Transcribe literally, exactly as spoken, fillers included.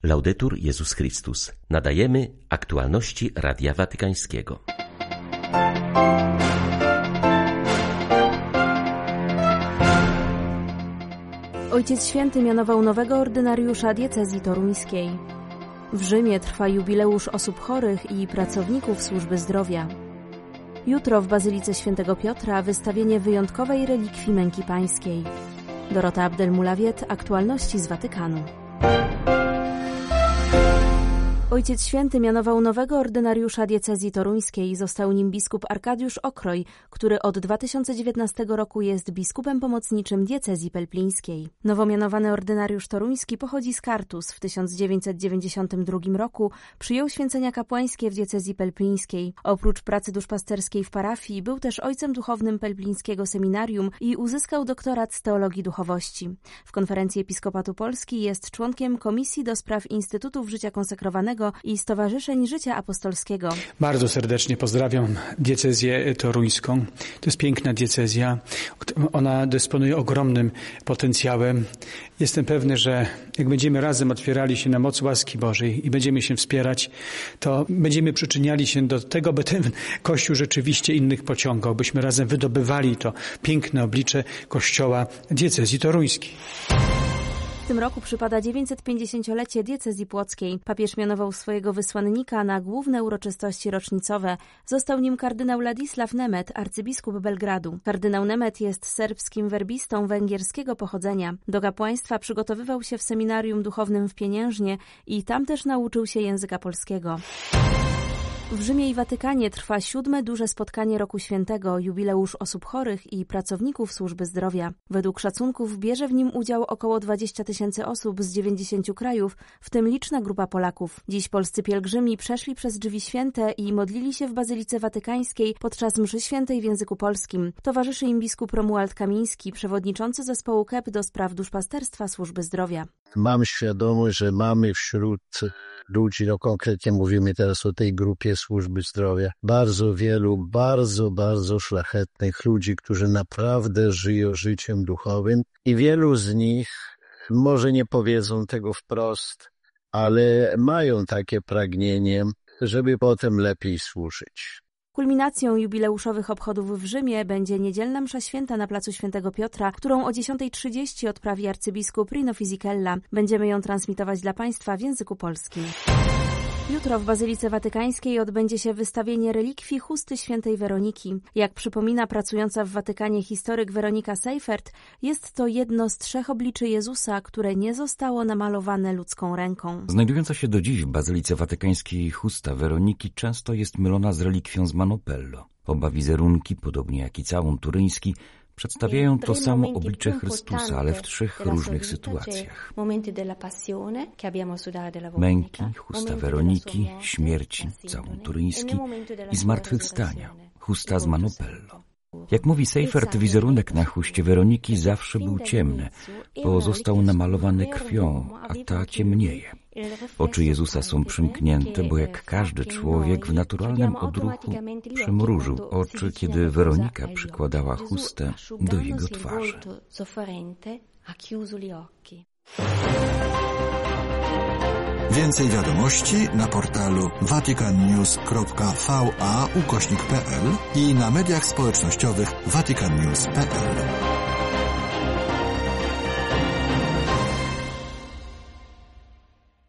Laudetur Jezus Chrystus. Nadajemy aktualności Radia Watykańskiego. Ojciec Święty mianował nowego ordynariusza diecezji toruńskiej. W Rzymie trwa jubileusz osób chorych i pracowników służby zdrowia. Jutro w Bazylice Świętego Piotra wystawienie wyjątkowej relikwii Męki Pańskiej. Dorota Abdel-Mulawiet, aktualności z Watykanu. Ojciec Święty mianował nowego ordynariusza diecezji toruńskiej. Został nim biskup Arkadiusz Okroj, który od dwa tysiące dziewiętnastego roku jest biskupem pomocniczym diecezji pelplińskiej. Nowo mianowany ordynariusz toruński pochodzi z Kartus. W tysiąc dziewięćset dziewięćdziesiątym drugim roku przyjął święcenia kapłańskie w diecezji pelplińskiej. Oprócz pracy duszpasterskiej w parafii był też ojcem duchownym pelplińskiego seminarium i uzyskał doktorat z teologii duchowości. W Konferencji Episkopatu Polski jest członkiem Komisji do Spraw Instytutów Życia Konsekrowanego i Stowarzyszeń Życia Apostolskiego. Bardzo serdecznie pozdrawiam diecezję toruńską. To jest piękna diecezja. Ona dysponuje ogromnym potencjałem. Jestem pewny, że jak będziemy razem otwierali się na moc łaski Bożej i będziemy się wspierać, to będziemy przyczyniali się do tego, by ten Kościół rzeczywiście innych pociągał, byśmy razem wydobywali to piękne oblicze Kościoła diecezji toruńskiej. W tym roku przypada dziewięćsetpięćdziesięciolecie diecezji płockiej. Papież mianował swojego wysłannika na główne uroczystości rocznicowe. Został nim kardynał Ladisław Nemet, arcybiskup Belgradu. Kardynał Nemet jest serbskim werbistą węgierskiego pochodzenia. Do kapłaństwa przygotowywał się w seminarium duchownym w Pieniężnie i tam też nauczył się języka polskiego. W Rzymie i Watykanie trwa siódme duże spotkanie Roku Świętego, jubileusz osób chorych i pracowników służby zdrowia. Według szacunków bierze w nim udział około dwadzieścia tysięcy osób z dziewięćdziesięciu krajów, w tym liczna grupa Polaków. Dziś polscy pielgrzymi przeszli przez drzwi święte i modlili się w Bazylice Watykańskiej podczas mszy świętej w języku polskim. Towarzyszy im biskup Romuald Kamiński, przewodniczący zespołu K E P do spraw duszpasterstwa służby zdrowia. Mam świadomość, że mamy wśród ludzi, no konkretnie mówimy teraz o tej grupie służby zdrowia, bardzo wielu, bardzo, bardzo szlachetnych ludzi, którzy naprawdę żyją życiem duchowym i wielu z nich może nie powiedzą tego wprost, ale mają takie pragnienie, żeby potem lepiej służyć. Kulminacją jubileuszowych obchodów w Rzymie będzie niedzielna msza święta na placu Świętego Piotra, którą o dziesiątej trzydzieści odprawi arcybiskup Rino Fisichella. Będziemy ją transmitować dla Państwa w języku polskim. Jutro w Bazylice Watykańskiej odbędzie się wystawienie relikwii chusty świętej Weroniki. Jak przypomina pracująca w Watykanie historyk Weronika Seifert, jest to jedno z trzech obliczy Jezusa, które nie zostało namalowane ludzką ręką. Znajdująca się do dziś w Bazylice Watykańskiej chusta Weroniki często jest mylona z relikwią z Manopello. Oba wizerunki, podobnie jak i całun turyński, przedstawiają to samo oblicze Chrystusa, ale w trzech różnych sytuacjach. Męki, chusta Weroniki, śmierci, całun turyński i zmartwychwstania, chusta z Manopello. Jak mówi Seifert, wizerunek na chuście Weroniki zawsze był ciemny, bo został namalowany krwią, a ta ciemnieje. Oczy Jezusa są przymknięte, bo jak każdy człowiek w naturalnym odruchu przymrużył oczy, kiedy Weronika przykładała chustę do jego twarzy. Więcej wiadomości na portalu vaticannews kropka v a ukośnik p l i na mediach społecznościowych vaticannews kropka p l.